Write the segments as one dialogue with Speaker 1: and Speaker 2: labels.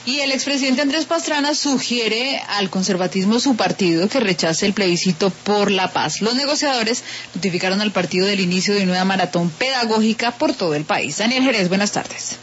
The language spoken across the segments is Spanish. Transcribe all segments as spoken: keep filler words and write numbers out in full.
Speaker 1: Y el expresidente Andrés Pastrana sugiere al conservatismo, su partido, que rechace el plebiscito por la paz. Los negociadores notificaron al partido del inicio de una nueva maratón pedagógica por todo el país. Daniel Jerez, buenas tardes.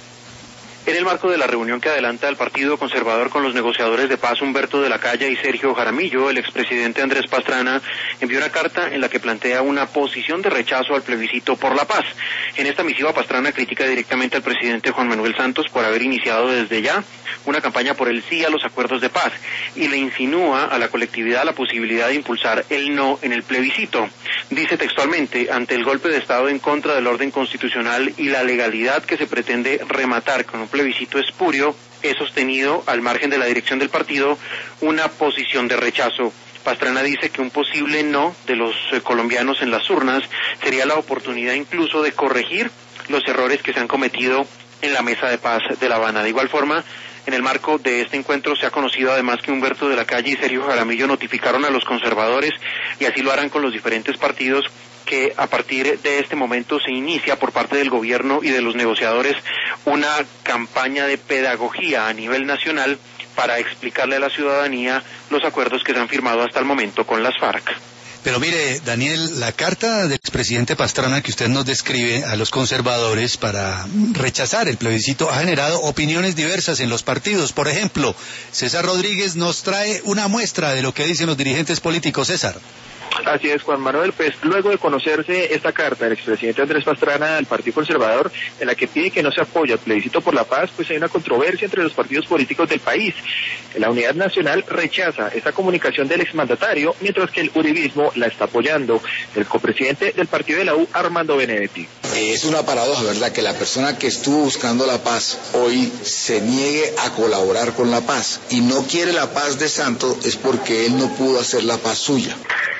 Speaker 2: En el marco de la reunión que adelanta el Partido Conservador con los negociadores de paz Humberto de la Calle y Sergio Jaramillo, el expresidente Andrés Pastrana envió una carta en la que plantea una posición de rechazo al plebiscito por la paz. En esta misiva, Pastrana critica directamente al presidente Juan Manuel Santos por haber iniciado desde ya una campaña por el sí a los acuerdos de paz y le insinúa a la colectividad la posibilidad de impulsar el no en el plebiscito. Dice textualmente: ante el golpe de Estado en contra del orden constitucional y la legalidad que se pretende rematar con un plebiscito espurio, he sostenido, al margen de la dirección del partido, una posición de rechazo. Pastrana dice que un posible no de los eh, colombianos en las urnas sería la oportunidad incluso de corregir los errores que se han cometido en la mesa de paz de La Habana. De igual forma, en el marco de este encuentro se ha conocido además que Humberto de la Calle y Sergio Jaramillo notificaron a los conservadores, y así lo harán con los diferentes partidos, que a partir de este momento se inicia por parte del gobierno y de los negociadores una campaña de pedagogía a nivel nacional para explicarle a la ciudadanía los acuerdos que se han firmado hasta el momento con las FARC.
Speaker 3: Pero mire, Daniel, la carta del expresidente Pastrana que usted nos describe a los conservadores para rechazar el plebiscito ha generado opiniones diversas en los partidos. Por ejemplo, César Rodríguez nos trae una muestra de lo que dicen los dirigentes políticos. César.
Speaker 4: Así es, Juan Manuel. Pues luego de conocerse esta carta del expresidente Andrés Pastrana al Partido Conservador, en la que pide que no se apoye el plebiscito por la paz, pues hay una controversia entre los partidos políticos del país. La Unidad Nacional rechaza esta comunicación del exmandatario, mientras que el uribismo la está apoyando. El copresidente del partido de la U, Armando Benedetti.
Speaker 5: Es una paradoja, ¿verdad?, que la persona que estuvo buscando la paz hoy se niegue a colaborar con la paz y no quiere la paz de Santos, es porque él no pudo hacer la paz suya.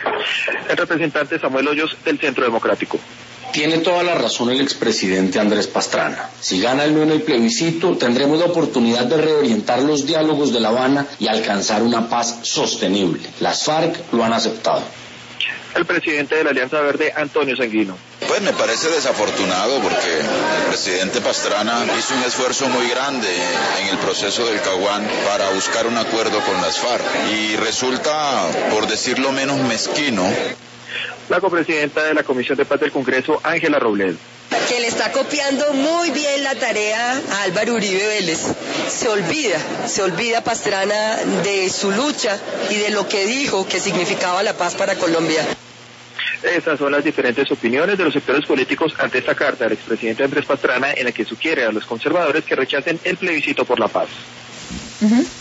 Speaker 4: El representante Samuel Hoyos, del Centro Democrático.
Speaker 6: Tiene toda la razón el expresidente Andrés Pastrana. Si gana el no en el plebiscito, tendremos la oportunidad de reorientar los diálogos de La Habana y alcanzar una paz sostenible. Las FARC lo han aceptado.
Speaker 4: El presidente de la Alianza Verde, Antonio Sanguino.
Speaker 7: Pues me parece desafortunado porque el presidente Pastrana hizo un esfuerzo muy grande en el proceso del Caguán para buscar un acuerdo con las FARC y resulta, por decirlo menos, mezquino.
Speaker 4: La copresidenta de la Comisión de Paz del Congreso, Ángela Robledo.
Speaker 8: Que le está copiando muy bien la tarea a Álvaro Uribe Vélez. Se olvida, se olvida Pastrana de su lucha y de lo que dijo que significaba la paz para Colombia.
Speaker 4: Estas son las diferentes opiniones de los sectores políticos ante esta carta del expresidente Andrés Pastrana, en la que sugiere a los conservadores que rechacen el plebiscito por la paz.
Speaker 1: Uh-huh.